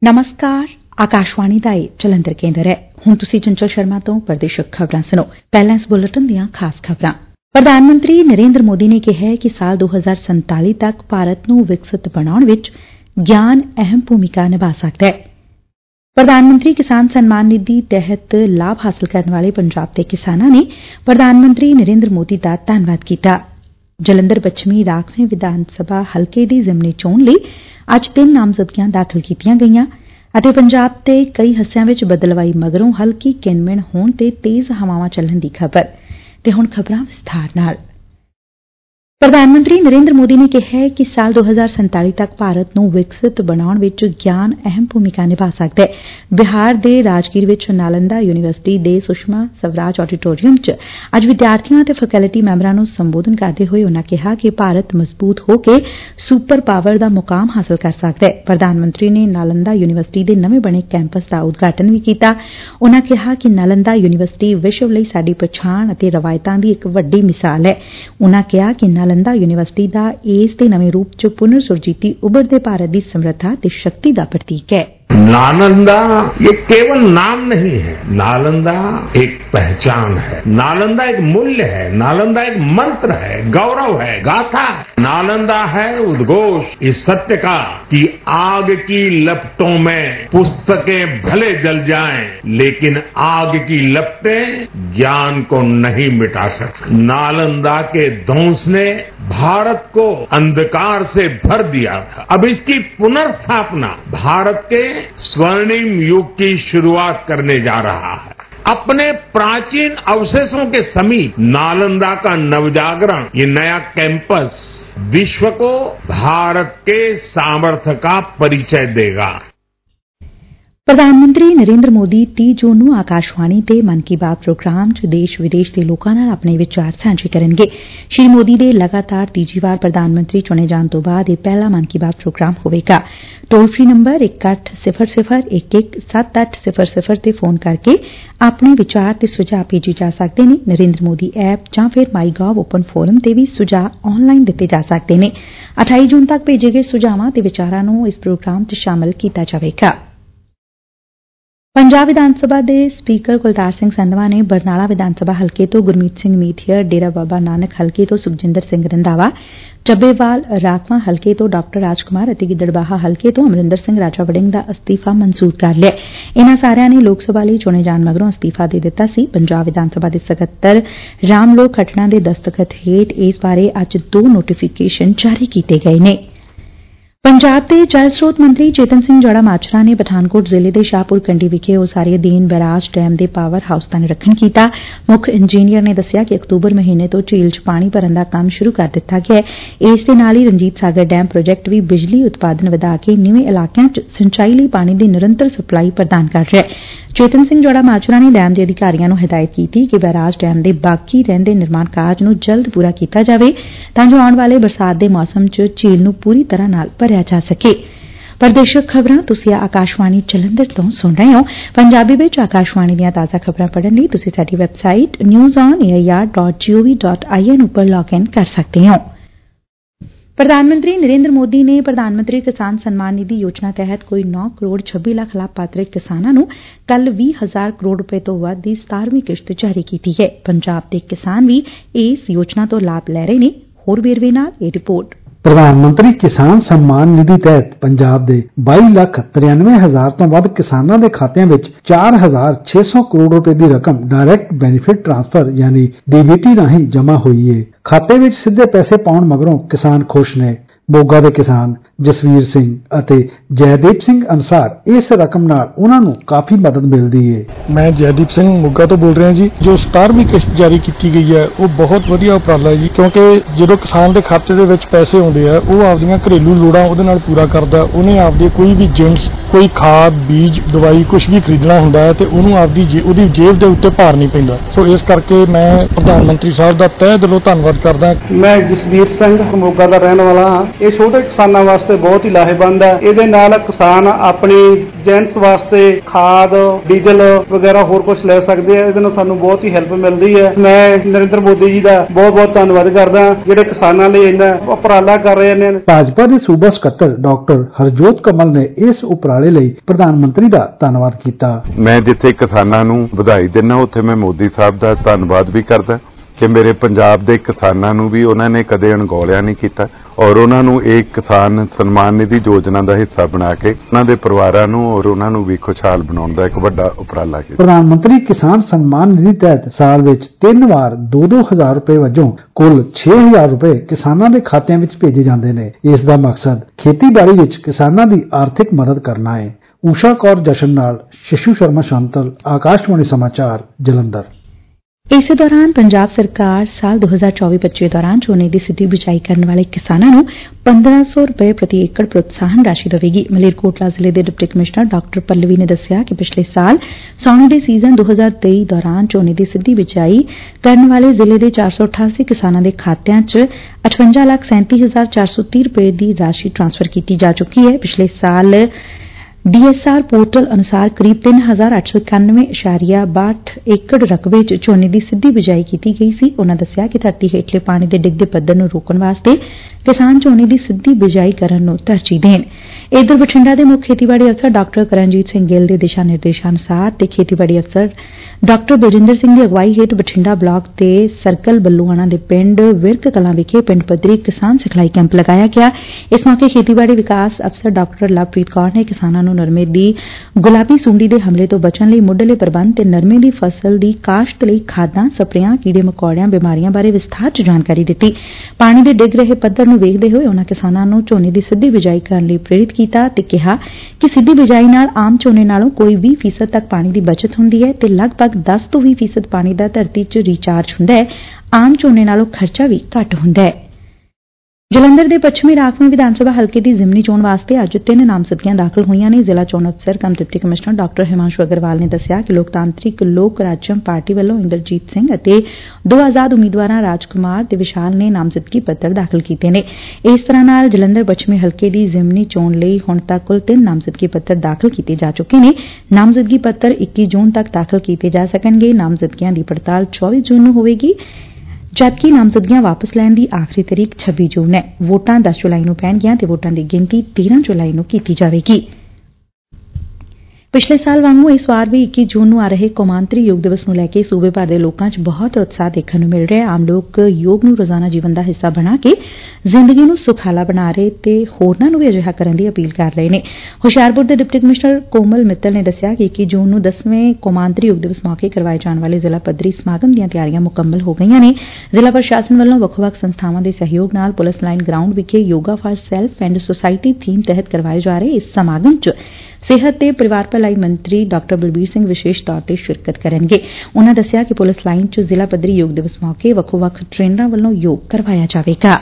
ਨਮਸਕਾਰ, ਆਕਾਸ਼ਵਾਣੀ ਦਾ ਇਹ ਜਲੰਧਰ ਕੇਂਦਰ ਹੈ। ਹੁਣ ਤੁਸੀਂ ਚੰਚਲ ਸ਼ਰਮਾ ਤੋਂ ਪ੍ਰਦੇਸ਼ਕ ਖਬਰਾਂ ਸੁਣੋ। ਪਹਿਲਾਂ ਇਸ ਬੁਲੇਟਿਨ ਦੀਆਂ ਖਾਸ ਖਬਰਾਂ। ਪ੍ਰਧਾਨ ਮੰਤਰੀ ਨਰੇਂਦਰ ਮੋਦੀ ਨੇ ਕਿਹਾ ਕਿ ਸਾਲ 2047 ਤੱਕ ਭਾਰਤ ਨੂੰ ਵਿਕਸਿਤ ਬਣਾਉਣ ਵਿੱਚ ਗਿਆਨ ਅਹਿਮ ਭੂਮਿਕਾ ਨਿਭਾ ਸਕਦਾ ਹੈ। ਪ੍ਰਧਾਨ ਮੰਤਰੀ ਕਿਸਾਨ ਸਨਮਾਨ ਨਿਧੀ ਤਹਿਤ ਲਾਭ ਹਾਸਲ ਕਰਨ ਵਾਲੇ ਪੰਜਾਬ ਦੇ ਕਿਸਾਨਾਂ ਨੇ ਪ੍ਰਧਾਨ ਮੰਤਰੀ ਨਰੇਂਦਰ ਮੋਦੀ ਦਾ ਧੰਨਵਾਦ ਕੀਤਾ। ਜਲੰਧਰ ਪੱਛਮੀ ਰਾਖਵੇਂ ਵਿਧਾਨ ਸਭਾ ਹਲਕੇ ਦੀ ਜ਼ਿਮਨੀ ਚੋਣ ਲਈ ਅੱਜ 3 ਨਾਮਜ਼ਦਗੀਆਂ ਦਾਖਲ ਕੀਤੀਆਂ ਗਈਆਂ ਅਤੇ ਪੰਜਾਬ ਦੇ ਕਈ ਹਿੱਸਿਆਂ ਵਿੱਚ ਬੱਦਲਵਾਈ ਮਗਰੋਂ ਹਲਕੀ ਕਿੰਨਮਿਣ ਹੋਣ ਤੇ ਤੇਜ਼ ਹਵਾਵਾਂ ਚੱਲਣ ਦੀ ਖਬਰ। ਤੇ ਹੁਣ ਖਬਰਾਂ ਵਿਸਥਾਰ ਨਾਲ। ਪ੍ਰਧਾਨ ਮੰਤਰੀ ਨਰੇਂਦਰ ਮੋਦੀ ਨੇ ਕਿਹਾ ਕਿ ਸਾਲ 2047 ਤੱਕ ਭਾਰਤ ਨੂੰ ਵਿਕਸਿਤ ਬਣਾਉਣ ਵਿੱਚ ਗਿਆਨ ਅਹਿਮ ਭੂਮਿਕਾ ਨਿਭਾ ਸਕਦਾ ਹੈ। ਬਿਹਾਰ ਦੇ ਰਾਜਗੀਰ ਵਿੱਚ ਨਾਲੰਦਾ ਯੂਨੀਵਰਸਿਟੀ ਦੇ ਸੁਸ਼ਮਾ ਸਵਰਾਜ ਆਡੀਟੋਰੀਅਮ ਚ ਅੱਜ ਵਿਦਿਆਰਥੀਆਂ ਅਤੇ ਫੈਕਲਟੀ ਮੈਂਬਰਾਂ ਨੂੰ ਸੰਬੋਧਨ ਕਰਦੇ ਹੋਏ ਉਨੂਾਂ ਕਿਹਾ ਕਿ ਭਾਰਤ ਮਜ਼ਬੂਤ ਹੋ ਕੇ ਸੁਪਰ ਪਾਵਰ ਦਾ ਮੁਕਾਮ ਹਾਸਲ ਕਰ ਸਕਦਾ ਹੈ। ਪ੍ਰਧਾਨ ਮੰਤਰੀ ਨੇ ਨਾਲੰਦਾ ਯੂਨੀਵਰਸਿਟੀ ਦੇ ਨਵੇਂ ਬਣੇ ਕੈਂਪਸ ਦਾ ਉਦਘਾਟਨ ਵੀ ਕੀਤਾ। ਉਨੂਾਂ ਕਿਹਾ ਕਿ ਨਾਲੰਦਾ ਯੂਨੀਵਰਸਿਟੀ ਵਿਸ਼ਵ ਲਈ ਸਾਡੀ ਪਛਾਣ ਅਤੇ ਰਵਾਇਤਾਂ ਦੀ ਇੱਕ ਵੱਡੀ ਮਿਸਾਲ ਹੈ। ਉਨੂਾਂ ਕਿਹਾ ਕਿ ਨਾਲੰਦਾ ਯੂਨੀਵਰਸਿਟੀ ਦਾ ਇਸ ਦੇ ਨਵੇਂ ਰੂਪ ਚ ਪੁਨਰ ਸੁਰਜੀਤੀ ਉਭਰਦੇ ਭਾਰਤ ਦੀ ਸਮਰੱਥਾ ਤੇ ਸ਼ਕਤੀ ਦਾ ਪ੍ਰਤੀਕ ਹੈ। नालंदा ये केवल नाम नहीं है, नालंदा एक पहचान है, नालंदा एक मूल्य है, नालंदा एक मंत्र है, गौरव है, गाथा है। नालंदा है उद्घोष इस सत्य का कि आग की लपटों में पुस्तकें भले जल जाएं, लेकिन आग की लपटें ज्ञान को नहीं मिटा सकती। नालंदा के ध्वंस ने भारत को अंधकार से भर दिया था। अब इसकी पुनर्स्थापना भारत के स्वर्णिम युग की शुरुआत करने जा रहा है। अपने प्राचीन अवशेषों के समीप नालंदा का नवजागरण, ये नया कैंपस विश्व को भारत के सामर्थ्य का परिचय देगा। ਪ੍ਰਧਾਨ ਮੰਤਰੀ ਨਰੇਂਦਰ ਮੋਦੀ 30 ਜੂਨ ਨੂੰ ਆਕਾਸ਼ਵਾਣੀ ਤੇ ਮਨ ਕੀ ਬਾਤ ਪ੍ਰੋਗਰਾਮ ਚ ਦੇਸ਼ ਵਿਦੇਸ਼ ਦੇ ਲੋਕਾਂ ਨਾਲ ਆਪਣੇ ਵਿਚਾਰ ਸਾਂਝੇ ਕਰਨਗੇ। ਸ੍ਰੀ ਮੋਦੀ ਦੇ ਲਗਾਤਾਰ ਤੀਜੀ ਵਾਰ ਪ੍ਰਧਾਨ ਮੰਤਰੀ ਚੁਣੇ ਜਾਣ ਤੋਂ ਬਾਅਦ ਇਹ ਪਹਿਲਾ ਮਨ ਕੀ ਬਾਤ ਪ੍ਰੋਗਰਾਮ ਹੋਵੇਗਾ। ਟੋਲ ਫ੍ਰੀ ਨੰਬਰ 1-800-11-7800 ਤੇ ਫੋਨ ਕਰਕੇ ਆਪਣੇ ਵਿਚਾਰ ਤੇ ਸੁਝਾਅ ਭੇਜੇ ਜਾ ਸਕਦੇ ਨੇ। ਨਰੇਂਦਰ ਮੋਦੀ ਐਪ ਜਾਂ ਫਿਰ ਮਾਈਗੋਵ ਓਪਨ ਫੋਰਮ ਤੇ ਵੀ ਸੁਝਾਅ ਆਨਲਾਈਨ ਦਿੱਤੇ ਜਾ ਸਕਦੇ ਨੇ। 28 ਜੂਨ ਤੱਕ ਭੇਜੇ ਗਏ ਸੁਝਾਵਾਂ ਤੇ ਵਿਚਾਰਾਂ ਨੂੰ ਇਸ ਪ੍ਰੋਗਰਾਮ ਚ ਸ਼ਾਮਲ ਕੀਤਾ ਜਾਵੇਗਾ। ਪੰਜਾਬ ਵਿਧਾਨ ਸਭਾ ਦੇ ਸਪੀਕਰ ਕੁਲਤਾਰ ਸਿੰਘ ਸੰਧਵਾਂ ਨੇ ਬਰਨਾਲਾ ਵਿਧਾਨ ਸਭਾ ਹਲਕੇ ਤੋਂ ਗੁਰਮੀਤ ਸਿੰਘ ਮੀਥੀਅਰ, ਡੇਰਾ ਬਾਬਾ ਨਾਨਕ ਹਲਕੇ ਤੋਂ ਸੁਖਜਿੰਦਰ ਸਿੰਘ ਰੰਧਾਵਾ, ਚੱਬੇਵਾਲ ਰਾਖਵਾਂ ਹਲਕੇ ਤੋਂ ਡਾ ਰਾਜ ਕੁਮਾਰ ਅਤੇ ਗਿੱਦੜਬਾਹਾ ਹਲਕੇ ਤੋਂ ਅਮਰਿੰਦਰ ਸਿੰਘ ਰਾਜਾ ਵੜਿੰਗ ਦਾ ਅਸਤੀਫਾ ਮਨਜ਼ੂਰ ਕਰ ਲਿਆ। ਇਨ੍ਹਾਂ ਸਾਰਿਆਂ ਨੇ ਲੋਕ ਸਭਾ ਲਈ ਚੁਣੇ ਜਾਣ ਮਗਰੋਂ ਅਸਤੀਫਾ ਦੇ ਦਿੱਤਾ ਸੀ। ਪੰਜਾਬ ਵਿਧਾਨ ਸਭਾ ਦੇ ਸਕੱਤਰ ਰਾਮ ਲੋਕ ਖੱਟਣਾ ਦੇ ਦਸਤਖਤ ਹੇਠ ਇਸ ਬਾਰੇ ਅੱਜ 2 ਨੋਟੀਫਿਕੇਸ਼ਨ ਜਾਰੀ ਕੀਤੇ ਗਏ ਨੇ। ਪੰਜਾਬ ਦੇ ਜਲ ਸਰੋਤ ਮੰਤਰੀ ਚੇਤਨ ਸਿੰਘ ਜੌੜਾ ਮਾਜਰਾ ਨੇ ਪਠਾਨਕੋਟ ਜ਼ਿਲ੍ਹੇ ਦੇ ਸ਼ਾਹਪੁਰ ਕੰਡੀ ਵਿਖੇ ਉਸਾਰੀ ਅਧੀਨ ਬੈਰਾਜ ਡੈਮ ਦੇ ਪਾਵਰ ਹਾਊਸ ਦਾ ਨਿਰੀਖਣ ਕੀਤਾ। ਮੁੱਖ ਇੰਜੀਨੀਅਰ ਨੇ ਦੱਸਿਆ ਕਿ ਅਕਤੂਬਰ ਮਹੀਨੇ ਤੋਂ ਝੀਲ 'ਚ ਪਾਣੀ ਭਰਨ ਦਾ ਕੰਮ ਸ਼ੁਰੂ ਕਰ ਦਿੱਤਾ ਗਿਆ ਹੈ। ਇਸ ਦੇ ਨਾਲ ਹੀ ਰਣਜੀਤ ਸਾਗਰ ਡੈਮ ਪ੍ਰੋਜੈਕਟ ਵੀ ਬਿਜਲੀ ਉਤਪਾਦਨ ਵਧਾ ਕੇ ਨੀਵੇਂ ਇਲਾਕਿਆਂ 'ਚ ਸਿੰਚਾਈ ਲਈ ਪਾਣੀ ਦੀ ਨਿਰੰਤਰ ਸਪਲਾਈ ਪ੍ਰਦਾਨ ਕਰ ਰਿਹਾ ਹੈ। ਚੇਤਨ ਸਿੰਘ ਜੌੜਾ ਮਾਜਰਾ ਨੇ ਡੈਮ ਦੇ ਅਧਿਕਾਰੀਆਂ ਨੂੰ ਹਦਾਇਤ ਕੀਤੀ ਕਿ ਬੈਰਾਜ ਡੈਮ ਦੇ ਬਾਕੀ ਰਹਿੰਦੇ ਨਿਰਮਾਣ ਕਾਰਜ ਨੂੰ ਜਲਦ ਪੂਰਾ ਕੀਤਾ ਜਾਵੇ ਤਾਂ ਜੋ ਆਉਣ ਵਾਲੇ ਬਰਸਾਤ ਦੇ ਮੌਸਮ 'ਚ ਝੀਲ ਨੂੰ ਪੂਰੀ ਤਰ੍ਹਾਂ ਨਾਲ ਭਰਿਆ ਜਾ ਸਕੇ। ਪ੍ਰਦੇਸ਼ਕ ਖਬਰਾਂ ਤੁਸੀਂ ਆਕਾਸ਼ਵਾਣੀ ਜਲੰਧਰ ਤੋਂ ਸੁਣ ਰਹੇ ਹੋ। ਪੰਜਾਬੀ ਵਿੱਚ ਆਕਾਸ਼ਵਾਣੀ ਦੀਆਂ ਤਾਜ਼ਾ ਖਬਰਾਂ ਪੜ੍ਹਨ ਲਈ ਤੁਸੀਂ ਸਾਡੀ ਵੈਬਸਾਈਟ newsonair.gov.in ਉੱਪਰ ਲੌਗਇਨ ਕਰ ਸਕਦੇ ਹੋ। ਪ੍ਰਧਾਨ ਮੰਤਰੀ ਨਰੇਂਦਰ ਮੋਦੀ ਨੇ ਪ੍ਰਧਾਨ ਮੰਤਰੀ ਕਿਸਾਨ ਸਨਮਾਨ ਨਿਧੀ ਯੋਜਨਾ ਤਹਿਤ ਕੋਈ 9 ਕਰੋੜ 26 ਲੱਖ ਲਾਭਪਾਤਰੀ ਕਿਸਾਨਾਂ ਨੂੰ ਕੱਲ੍ਹ 20,000 ਕਰੋੜ ਰੁਪਏ ਤੋਂ ਵੱਧ ਦੀ 17ਵੀਂ ਕਿਸ਼ਤ ਜਾਰੀ ਕੀਤੀ ਹੈ। ਪੰਜਾਬ ਦੇ ਕਿਸਾਨ ਵੀ ਇਸ ਯੋਜਨਾ ਤੋਂ ਲਾਭ ਲੈ ਰਹੇ ਨੇ। ਹੋਰ ਵੇਰਵੇ ਨਾਲ ਇਹ ਰਿਪੋਰਟ। ਪ੍ਰਧਾਨ ਮੰਤਰੀ ਕਿਸਾਨ ਸਨਮਾਨ ਨਿਧੀ ਤਹਿਤ ਪੰਜਾਬ ਦੇ 22,93,000 ਤੋਂ ਵੱਧ ਕਿਸਾਨਾਂ ਦੇ ਖਾਤਿਆਂ ਵਿੱਚ 4,600 ਕਰੋੜ ਰੁਪਏ ਦੀ ਰਕਮ ਡਾਇਰੈਕਟ ਬੈਨੀਫਿਟ ਟ੍ਰਾਂਸਫਰ ਯਾਨੀ DBT ਰਾਹੀਂ ਜਮ੍ਹਾਂ ਹੋਈ ਹੈ। ਖਾਤੇ ਵਿੱਚ ਸਿੱਧੇ ਪੈਸੇ ਪਾਉਣ ਮਗਰੋਂ ਕਿਸਾਨ ਖੁਸ਼ ਨੇ। ਮੋਗਾ ਦੇ ਕਿਸਾਨ ਜਸਵੀਰ ਸਿੰਘ ਅਤੇ ਜੈਦੀਪ ਸਿੰਘ ਅਨੁਸਾਰ ਇਸ ਰਕਮ ਨਾਲ ਉਹਨਾਂ ਨੂੰ ਕਾਫੀ ਮਦਦ ਮਿਲਦੀ ਹੈ। ਮੈਂ ਜੈਦੀਪ ਸਿੰਘ ਮੋਗਾ ਤੋਂ ਬੋਲ ਰਿਹਾ ਜੀ। ਜੋ 17ਵੀਂ ਕਿਸ਼ਤ ਜਾਰੀ ਕੀਤੀ ਗਈ ਹੈ ਉਹ ਬਹੁਤ ਵਧੀਆ ਉਪਰਾਲਾ ਹੈ ਜੀ, ਕਿਉਂਕਿ ਜਦੋਂ ਕਿਸਾਨ ਦੇ ਖਾਤੇ ਦੇ ਵਿੱਚ ਪੈਸੇ ਆਉਂਦੇ ਆ ਉਹ ਆਪਦੀਆਂ ਘਰੇਲੂ ਲੋੜਾਂ ਉਹਦੇ ਨਾਲ ਪੂਰਾ ਕਰਦਾ। ਉਹਨੇ ਆਪਦੇ ਕੋਈ ਵੀ ਜਿੰਸ, ਕੋਈ ਖਾਦ, ਬੀਜ, ਦਵਾਈ ਕੁਝ ਵੀ ਖਰੀਦਣਾ ਹੁੰਦਾ ਹੈ ਤੇ ਉਹਨੂੰ ਉਹਦੀ ਜੇਬ ਦੇ ਉੱਤੇ ਭਾਰ ਨਹੀਂ ਪੈਂਦਾ। ਸੋ ਇਸ ਕਰਕੇ ਮੈਂ ਪ੍ਰਧਾਨ ਮੰਤਰੀ ਸਾਹਿਬ ਦਾ ਤਹਿ ਦਿਲੋਂ ਧੰਨਵਾਦ ਕਰਦਾ। ਮੈਂ ਜਸਵੀਰ ਸਿੰਘ ਮੋਗਾ ਦਾ ਰਹਿਣ ਵਾਲਾ ਹਾਂ। ਇਹ ਛੋਟੇ ਕਿਸਾਨਾਂ ਵਾਸਤੇ ਵਾਸਤੇ ਬਹੁਤ ਹੀ ਲਾਹੇਵੰਦ ਹੈ। ਇਹਦੇ ਨਾਲ ਕਿਸਾਨ ਆਪਣੀ ਜੈਂਟਸ ਵਾਸਤੇ ਖਾਦ, ਡੀਜ਼ਲ ਵਗੈਰਾ ਹੋਰ ਕੁਝ ਲੈ ਸਕਦੇ ਆ। ਇਹਦੇ ਨਾਲ ਸਾਨੂੰ ਬਹੁਤ ਹੀ ਹੈਲਪ ਮਿਲਦੀ ਹੈ। ਮੈਂ ਨਰਿੰਦਰ ਮੋਦੀ ਜੀ ਦਾ ਬਹੁਤ ਧੰਨਵਾਦ ਕਰਦਾ ਜਿਹੜੇ ਕਿਸਾਨਾਂ ਲਈ ਇੰਨਾ ਉਪਰਾਲਾ ਕਰ ਰਹੇ ਨੇ। ਭਾਜਪਾ ਦੇ ਸੂਬਾ ਸਕੱਤਰ ਡਾਕਟਰ ਹਰਜੋਤ ਕਮਲ ਨੇ ਇਸ ਉਪਰਾਲੇ ਲਈ ਪ੍ਰਧਾਨ ਮੰਤਰੀ ਦਾ ਧੰਨਵਾਦ ਕੀਤਾ। ਮੈਂ ਜਿੱਥੇ ਕਿਸਾਨਾਂ ਨੂੰ ਵਧਾਈ ਦਿੰਦਾ ਉੱਥੇ ਮੈਂ ਮੋਦੀ ਸਾਹਿਬ ਦਾ ਧੰਨਵਾਦ ਵੀ ਕਰਦਾ ਕਿ ਮੇਰੇ ਪੰਜਾਬ ਦੇ ਕਿਸਾਨਾਂ ਨੂੰ ਵੀ ਉਹਨਾਂ ਨੇ ਕਦੇ ਅਣਗੌਲਿਆ ਨਹੀਂ ਕੀਤਾ ਔਰ ਉਹਨਾਂ ਨੂੰ ਇਹ ਕਿਸਾਨ ਸਨਮਾਨ ਨਿਧੀ ਯੋਜਨਾ ਦਾ ਹਿੱਸਾ ਬਣਾ ਕੇ ਉਹਨਾਂ ਦੇ ਪਰਿਵਾਰਾਂ ਨੂੰ ਔਰ ਉਹਨਾਂ ਨੂੰ ਵੀ ਖੁਸ਼ਹਾਲ ਬਣਾਉਣ ਦਾ ਇੱਕ ਵੱਡਾ ਉਪਰਾਲਾ ਕੀਤਾ। ਪ੍ਰਧਾਨ ਮੰਤਰੀ ਕਿਸਾਨ ਸਨਮਾਨ ਨਿਧੀ ਤਹਿਤ ਸਾਲ ਵਿੱਚ 3 ਵਾਰ 2-2 ਰੁਪਏ ਵਜੋਂ ਕੁੱਲ 6,000 ਰੁਪਏ ਕਿਸਾਨਾਂ ਦੇ ਖਾਤਿਆਂ ਵਿੱਚ ਭੇਜੇ ਜਾਂਦੇ ਨੇ। ਇਸ ਦਾ ਮਕਸਦ ਖੇਤੀਬਾੜੀ ਵਿੱਚ ਕਿਸਾਨਾਂ ਦੀ ਆਰਥਿਕ ਮਦਦ ਕਰਨਾ ਹੈ। ਊਸ਼ਾ ਕੌਰ ਜਸ਼ਨ ਨਾਲ ਸ਼ਸ਼ੂ ਸ਼ਰਮਾ ਸ਼ਾਂਤਲ, ਆਕਾਸ਼ਵਾਣੀ ਸਮਾਚਾਰ, ਜਲੰਧਰ। ਇਸੇ ਦੌਰਾਨ ਪੰਜਾਬ ਸਰਕਾਰ ਸਾਲ 2024-25 ਦੌਰਾਨ ਝੋਨੇ ਦੀ ਸਿੱਧੀ ਬਿਜਾਈ ਕਰਨ ਵਾਲੇ ਕਿਸਾਨਾਂ ਨੂੰ 1,500 ਰੁਪਏ ਪ੍ਰਤੀ ਏਕੜ ਪ੍ਰੋਤਸਾਹਨ ਰਾਸ਼ੀ ਦੇਵੇਗੀ। ਮਲੇਰਕੋਟਲਾ ਜ਼ਿਲ੍ਹੇ ਦੇ ਡਿਪਟੀ ਕਮਿਸ਼ਨਰ ਡਾਕਟਰ ਪੱਲਵੀ ਨੇ ਦੱਸਿਆ ਕਿ ਪਿਛਲੇ ਸਾਲ ਸਾਉਣੀ ਦੇ ਸੀਜ਼ਨ 2023 ਦੌਰਾਨ ਝੋਨੇ ਦੀ ਸਿੱਧੀ ਬਿਜਾਈ ਕਰਨ ਵਾਲੇ ਜ਼ਿਲ੍ਹੇ ਦੇ 488 ਕਿਸਾਨਾਂ ਦੇ ਖਾਤਿਆਂ 'ਚ 58,37,430 ਰੁਪਏ ਦੀ ਰਾਸ਼ੀ ਟਰਾਂਸਫਰ ਕੀਤੀ ਜਾ ਚੁੱਕੀ ਹੈ। ਪਿਛਲੇ ਸਾਲ DSR ਪੋਰਟਲ ਅਨੁਸਾਰ ਕਰੀਬ 3,891.62 ਏਕੜ ਰਕਬੇ 'ਚ ਝੋਨੇ ਦੀ ਸਿੱਧੀ ਬਿਜਾਈ ਕੀਤੀ ਗਈ ਸੀ। ਉਨਾਂ ਦੱਸਿਆ ਕਿ ਧਰਤੀ ਹੇਠਲੇ ਪਾਣੀ ਦੇ ਡਿੱਗਦੇ ਪੱਧਰ ਨੂੰ ਰੋਕਣ ਵਾਸਤੇ ਕਿਸਾਨ ਝੋਨੇ ਦੀ ਸਿੱਧੀ ਬਿਜਾਈ ਕਰਨ ਨੂੰ ਤਰਜੀਹ ਦੇਣ। ਇਧਰ ਬਠਿੰਡਾ ਦੇ ਮੁੱਖ ਖੇਤੀਬਾੜੀ ਅਫਸਰ ਡਾਕਟਰ ਕਰਨਜੀਤ ਸਿੰਘ ਗਿੱਲ ਦੇ ਦਿਸ਼ਾ ਨਿਰਦੇਸ਼ਾਂ ਅਨੁਸਾਰ ਤੇ ਖੇਤੀਬਾੜੀ ਅਫਸਰ ਡਾਕਟਰ ਬਲਜਿੰਦਰ ਸਿੰਘ ਦੀ ਅਗਵਾਈ ਹੇਠ ਬਠਿੰਡਾ ਬਲਾਕ ਦੇ ਸਰਕਲ ਬੱਲੂਆਣਾ ਦੇ ਪਿੰਡ ਵਿਰਕ ਕਲਾਂ ਵਿਖੇ ਪਿੰਡ ਪੱਧਰੀ ਕਿਸਾਨ ਸਿਖਲਾਈ ਕੈਂਪ ਲਗਾਇਆ ਗਿਆ। ਇਸ ਮੌਕੇ ਖੇਤੀਬਾੜੀ ਵਿਕਾਸ ਅਫਸਰ ਡਾਕਟਰ ਲਵਪ੍ਰੀਤ ਕੌਰ ਨੇ ਕਿਸਾਨਾਂ ਨੂੰ ਨਰਮੇ ਦੀ ਗੁਲਾਬੀ ਸੁੰਡੀ ਦੇ ਹਮਲੇ ਤੋਂ ਬਚਣ ਲਈ ਮੁੱਢਲੇ ਪ੍ਰਬੰਧ ਤੇ ਨਰਮੇ ਦੀ ਫਸਲ ਦੀ ਕਾਸ਼ਤ ਲਈ ਖਾਦਾਂ, ਸਪਰੇਆਂ, ਕੀੜੇ ਮਕੌੜਿਆਂ, ਬਿਮਾਰੀਆਂ ਬਾਰੇ ਵਿਸਥਾਰ 'ਚ ਜਾਣਕਾਰੀ ਦਿੱਤੀ। ਪਾਣੀ ਦੇ ਡਿੱਗ ਰਹੇ ਪੱਧਰ ਨੂੰ ਵੇਖਦੇ ਹੋਏ ਉਨਾਂ ਕਿਸਾਨਾਂ ਨੂੰ ਝੋਨੇ ਦੀ ਸਿੱਧੀ ਬਿਜਾਈ ਕਰਨ ਲਈ ਪ੍ਰੇਰਿਤ ਕੀਤਾ ਤੇ ਕਿਹਾ ਕਿ ਸਿੱਧੀ ਬਿਜਾਈ ਨਾਲ ਆਮ ਝੋਨੇ ਨਾਲੋਂ ਕੋਈ 20% ਤੱਕ ਪਾਣੀ ਦੀ ਬਚਤ ਹੁੰਦੀ ਹੈ ਤੇ ਲਗਭਗ 10 ਤੋਂ 20% ਪਾਣੀ ਦਾ ਧਰਤੀ 'ਚ ਰੀਚਾਰਜ ਹੁੰਦਾ ਹੈ। ਆਮ ਝੋਨੇ ਨਾਲੋਂ ਖਰਚਾ ਵੀ ਘੱਟ ਹੁੰਦਾ ਹੈ। ਜਲੰਧਰ ਦੇ ਪੱਛਮੀ ਰਾਖਵੇਂ ਵਿਧਾਨ ਸਭਾ ਹਲਕੇ ਦੀ ਜ਼ਿਮਨੀ ਚੋਣ ਵਾਸਤੇ ਅੱਜ 3 ਨਾਮਜ਼ਦਗੀਆਂ ਦਾਖਲ ਹੋਈਆਂ ਨੇ। ਜ਼ਿਲ੍ਹਾ ਚੋਣ ਅਫਸਰ cum deputy commissioner doctor Himanshu Agarwal ਨੇ ਦੱਸਿਆ ਕਿ ਲੋਕਤਾਂਤਰਿਕ ਲੋਕ ਰਾਜਮ ਪਾਰਟੀ ਵੱਲੋਂ ਇੰਦਰਜੀਤ ਸਿੰਘ ਅਤੇ 2 ਆਜ਼ਾਦ ਉਮੀਦਵਾਰਾਂ ਰਾਜਕੁਮਾਰ ਤੇ ਵਿਸ਼ਾਲ ਨੇ ਨਾਮਜ਼ਦਗੀ ਪੱਤਰ ਦਾਖਲ ਕੀਤੇ ਨੇ। ਇਸ ਤਰ੍ਹਾਂ ਨਾਲ ਜਲੰਧਰ ਪੱਛਮੀ ਹਲਕੇ ਦੀ ਜ਼ਿਮਨੀ ਚੋਣ ਲਈ ਹੁਣ ਤੱਕ ਕੁੱਲ 3 ਨਾਮਜ਼ਦਗੀ ਪੱਤਰ ਦਾਖਲ ਕੀਤੇ ਜਾ ਚੁੱਕੇ ਨੇ। ਨਾਮਜ਼ਦਗੀ ਪੱਤਰ 21 ਜੂਨ ਤੱਕ ਦਾਖਲ ਕੀਤੇ ਜਾ ਸਕਣਗੇ। ਨਾਮਜ਼ਦਗੀਆਂ ਦੀ ਪੜਤਾਲ 24 ਜੂਨ ਨੂੰ ਹੋਵੇਗੀ, ਜਦਕਿ ਨਾਮਜ਼ਦਗੀਆਂ ਵਾਪਸ ਲੈਣ ਦੀ ਆਖਰੀ ਤਰੀਕ 26 ਜੂਨ ਹੈ। ਵੋਟਾਂ 10 ਜੁਲਾਈ ਨੂੰ ਪੈਣਗੀਆਂ ਤੇ ਵੋਟਾਂ ਦੀ ਗਿਣਤੀ 13 ਜੁਲਾਈ ਨੂੰ ਕੀਤੀ ਜਾਵੇਗੀ। ਪਿਛਲੇ ਸਾਲ ਵਾਂਗੂ ਇਸ ਵਾਰ ਵੀ 21 ਜੂਨ ਨੂੰ ਆ ਰਹੇ ਕੌਮਾਂਤਰੀ ਯੋਗ ਦਿਵਸ ਨੂੰ ਲੈ ਕੇ ਸੂਬੇ ਭਰ ਦੇ ਲੋਕਾਂ 'ਚ ਬਹੁਤ ਉਤਸ਼ਾਹ ਦੇਖਣ ਨੂੰ ਮਿਲ ਰਿਹਾ ਹੈ। ਆਮ ਲੋਕ ਯੋਗ ਨੂੰ ਰੋਜ਼ਾਨਾ ਜੀਵਨ ਦਾ ਹਿੱਸਾ ਬਣਾ ਕੇ ਜ਼ਿੰਦਗੀ ਨੂੰ ਸੁਖਾਲਾ ਬਣਾ ਰਹੇ ਤੇ ਹੋਰਨਾਂ ਨੂੰ ਵੀ ਅਜਿਹਾ ਕਰਨ ਦੀ ਅਪੀਲ ਕਰ ਰਹੇ ਨੇ। ਹੁਸ਼ਿਆਰਪੁਰ ਦੇ ਡਿਪਟੀ ਕਮਿਸ਼ਨਰ ਕੋਮਲ ਮਿੱਤਲ ਨੇ ਦੱਸਿਆ ਕਿ 21 ਜੂਨ ਨੂੰ 10ਵੇਂ ਕੌਮਾਂਤਰੀ ਯੋਗ ਦਿਵਸ ਮੌਕੇ ਕਰਵਾਏ ਜਾਣ ਵਾਲੇ ਜ਼ਿਲ੍ਹਾ ਪੱਧਰੀ ਸਮਾਗਮ ਦੀਆਂ ਤਿਆਰੀਆਂ ਮੁਕੰਮਲ ਹੋ ਗਈਆਂ ਨੇ। ਜ਼ਿਲ੍ਹਾ ਪ੍ਰਸ਼ਾਸਨ ਵੱਲੋਂ ਵੱਖ-ਵੱਖ ਸੰਸਥਾਵਾਂ ਦੇ ਸਹਿਯੋਗ ਨਾਲ ਪੁਲਿਸ ਲਾਈਨ ਗਰਾਊਂਡ ਵਿਖੇ yoga for self and society theme ਤਹਿਤ ਕਰਵਾਏ ਜਾ ਰਹੇ ਇਸ ਸਮਾਗਮ 'ਚ ਸਿਹਤ ਤੇ ਪਰਿਵਾਰ ਭਲਾਈ ਮੰਤਰੀ ਡਾਕਟਰ ਬਲਬੀਰ ਸਿੰਘ ਵਿਸ਼ੇਸ਼ ਤੌਰ ਤੇ ਸ਼ਿਰਕਤ ਕਰਨਗੇ। ਉਨਾਂ ਦੱਸਿਆ ਕਿ ਪੁਲਿਸ ਲਾਈਨ 'ਚ ਜ਼ਿਲ੍ਹਾ ਪੱਧਰੀ ਯੋਗ ਦਿਵਸ ਮੌਕੇ ਵੱਖੋ-ਵੱਖ ਟ੍ਰੇਨਰਾਂ ਵੱਲੋਂ ਯੋਗ ਕਰਵਾਇਆ ਜਾਵੇਗਾ।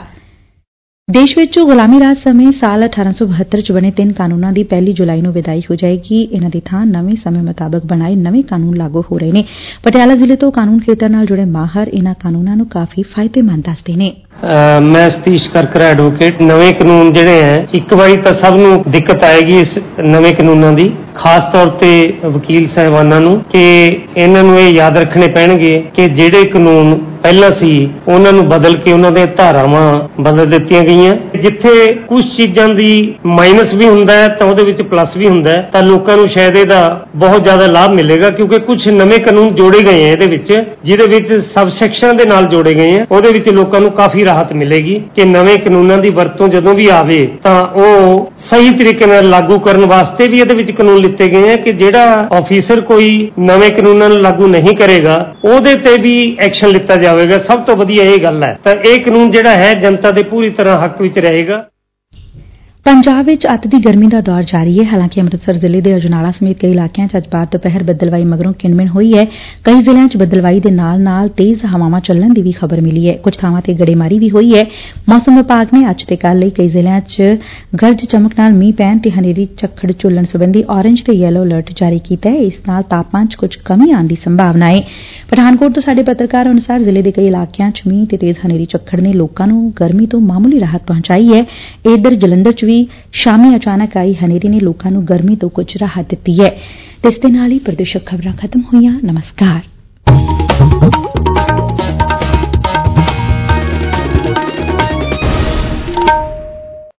ਦੇਸ਼ ਵਿੱਚ ਗੁਲਾਮੀ ਰਾਜ ਸਮੇਂ ਸਾਲ 1872 ਚ ਬਣੇ 3 ਕਾਨੂੰਨਾਂ ਦੀ 1 ਜੁਲਾਈ ਨੂੰ ਵਿਦਾਈ ਹੋ ਜਾਏਗੀ। ਇਨ੍ਹਾਂ ਦੀ ਥਾਂ ਨਵੇਂ ਸਮੇਂ ਮੁਤਾਬਕ ਬਣਾਏ ਨਵੇਂ ਕਾਨੂੰਨ ਲਾਗੂ ਹੋ ਰਹੇ ਨੇ। ਪਟਿਆਲਾ ਜ਼ਿਲ੍ਹੇ ਤੋਂ ਕਾਨੂੰਨ ਖੇਤਰ ਨਾਲ ਜੁੜੇ ਮਾਹਰ ਇਨ੍ਹਾਂ ਕਾਨੂੰਨਾਂ ਨੂੰ ਕਾਫੀ ਫਾਇਦੇਮੰਦ ਦੱਸਦੇ ਨੇ। ਮੈਂ ਸਤੀਸ਼ ਕਰਕਰ ਐਡਵੋਕੇਟ। ਨਵੇਂ ਕਾਨੂੰਨ ਜਿਹੜੇ ਹੈ ਇੱਕ ਵਾਰੀ ਤਾਂ ਸਭ ਨੂੰ ਦਿੱਕਤ ਆਏਗੀ ਇਸ ਨਵੇਂ ਕਾਨੂੰਨਾਂ ਦੀ, ਖਾਸ ਤੌਰ ਤੇ ਵਕੀਲ ਸਾਹਿਬਾਨਾਂ ਨੂੰ, ਕਿ ਇਹਨਾਂ ਨੂੰ ਇਹ ਯਾਦ ਰੱਖਣੇ ਪੈਣਗੇ ਕਿ ਜਿਹੜੇ ਕਾਨੂੰਨ ਪਹਿਲਾਂ ਸੀ ਉਹਨਾਂ ਨੂੰ ਬਦਲ ਕੇ ਉਹਨਾਂ ਦੇ ਧਾਰਾਵਾਂ ਬਦਲ ਦਿੱਤੀਆਂ ਗਈਆਂ। ਜਿੱਥੇ ਕੁਝ ਚੀਜ਼ਾਂ ਦੀ ਮਾਈਨਸ ਵੀ ਹੁੰਦਾ ਹੈ ਤਾਂ ਉਹਦੇ ਵਿੱਚ ਪਲੱਸ ਵੀ ਹੁੰਦਾ ਹੈ, ਤਾਂ ਲੋਕਾਂ ਨੂੰ ਸ਼ਾਇਦ ਇਹਦਾ ਬਹੁਤ ਜ਼ਿਆਦਾ ਲਾਭ ਮਿਲੇਗਾ, ਕਿਉਂਕਿ ਕੁਝ ਨਵੇਂ ਕਾਨੂੰਨ ਜੋੜੇ ਗਏ ਹੈ ਇਹਦੇ ਵਿੱਚ, ਜਿਹਦੇ ਵਿੱਚ ਸਬ ਸੈਕਸ਼ਨ ਦੇ ਨਾਲ ਜੋੜੇ ਗਏ ਹੈ। ਉਹਦੇ ਵਿੱਚ ਲੋਕਾਂ ਨੂੰ ਕਾਫੀ ਰਾਹਤ ਮਿਲੇਗੀ ਕਿ ਨਵੇਂ ਕਾਨੂੰਨਾਂ ਦੀ ਵਰਤੋਂ ਜਦੋਂ ਵੀ ਆਵੇ ਤਾਂ ਉਹ ਸਹੀ ਤਰੀਕੇ ਨਾਲ ਲਾਗੂ ਕਰਨ ਵਾਸਤੇ ਵੀ ਇਹਦੇ ਵਿੱਚ ਕਾਨੂੰਨ ਲਿੱਤੇ ਗਏ ਹੈ ਕਿ ਜਿਹੜਾ ਆਫੀਸਰ ਕੋਈ ਨਵੇਂ ਕਾਨੂੰਨਾਂ ਨੂੰ ਲਾਗੂ ਨਹੀਂ ਕਰੇਗਾ ਉਹਦੇ ਤੇ ਵੀ ਐਕਸ਼ਨ ਲਿੱਤਾ ਜਾਵੇਗਾ। ਸਭ ਤੋਂ ਵਧੀਆ ਇਹ ਗੱਲ ਹੈ। ਤਾਂ ਇਹ ਕਾਨੂੰਨ ਜਿਹੜਾ ਹੈ ਜਨਤਾ ਦੇ ਪੂਰੀ ਤਰ੍ਹਾਂ ਹੱਕ ਵਿੱਚ ਰਹੇਗਾ। ਪੰਜਾਬ ਵਿੱਚ ਅੱਤ ਦੀ ਗਰਮੀ ਦਾ ਦੌਰ ਜਾਰੀ ਹੈ। ਹਾਲਾਂਕਿ ਅੰਮ੍ਰਿਤਸਰ ਜ਼ਿਲ੍ਹੇ ਦੇ ਅਜਨਾਲਾ ਸਮੇਤ ਕਈ ਇਲਾਕਿਆਂ 'ਚ ਅੱਜ ਬਾਅਦ ਦੁਪਹਿਰ ਬੱਦਲਵਾਈ ਮਗਰੋਂ ਕਿਣਮਿਣ ਹੋਈ ਹੈ। ਕਈ ਜ਼ਿਲ੍ਹਿਆਂ 'ਚ ਬੱਦਲਵਾਈ ਦੇ ਨਾਲ-ਨਾਲ ਤੇਜ਼ ਹਵਾਵਾਂ ਚੱਲਣ ਦੀ ਵੀ ਖਬਰ ਮਿਲੀ ਹੈ। ਕੁਝ ਥਾਵਾਂ ਤੇ ਗੜੇਮਾਰੀ ਵੀ ਹੋਈ ਹੈ। ਮੌਸਮ ਵਿਭਾਗ ਨੇ ਅੱਜ ਤੇ ਕੱਲ੍ਹ ਲਈ ਕਈ ਜ਼ਿਲ੍ਹਿਆਂ 'ਚ ਗਰਜ ਚਮਕ ਨਾਲ ਮੀਂਹ ਪੈਣ ਤੇ ਹਨੇਰੀ ਝੱਖੜ ਝੁੱਲਣ ਸੰਬੰਧੀ ਔਰੇਂਜ ਤੇ ਯੈਲੋ ਅਲਰਟ ਜਾਰੀ ਕੀਤਾ ਹੈ। ਇਸ ਨਾਲ ਤਾਪਮਾਨ 'ਚ ਕੁਝ ਕਮੀ ਆਉਣ ਦੀ ਸੰਭਾਵਨਾ ਹੈ। ਪਠਾਨਕੋਟ ਤੋਂ ਸਾਡੇ ਪੱਤਰਕਾਰ ਅਨੁਸਾਰ ਜ਼ਿਲ੍ਹੇ ਦੇ ਕਈ ਇਲਾਕਿਆਂ 'ਚ ਮੀਂਹ ਤੇ ਤੇਜ਼ ਹਨੇਰੀ ਝੱਖੜ ਨੇ ਲੋਕਾਂ ਨੂੰ ਗਰਮੀ ਤੋਂ ਮਾਮੂਲੀ ਰਾਹਤ ਪਹੁੰਚਾਈ ਹੈ। ਇਧਰ ਜਲੰਧਰ 'ਚ ਵੀ ਕਿ ਸ਼ਾਮੀ ਅਚਾਨਕ ਆਈ ਹਨੇਰੀ ਨੇ ਲੋਕਾਂ ਨੂੰ ਗਰਮੀ ਤੋਂ ਕੁਝ ਰਾਹਤ ਦਿੱਤੀ ਹੈ। ਇਸ ਦੇ ਨਾਲ ਹੀ ਪ੍ਰਦੇਸ਼ਕ ਖਬਰਾਂ ਖਤਮ ਹੋਈਆਂ। ਨਮਸਕਾਰ।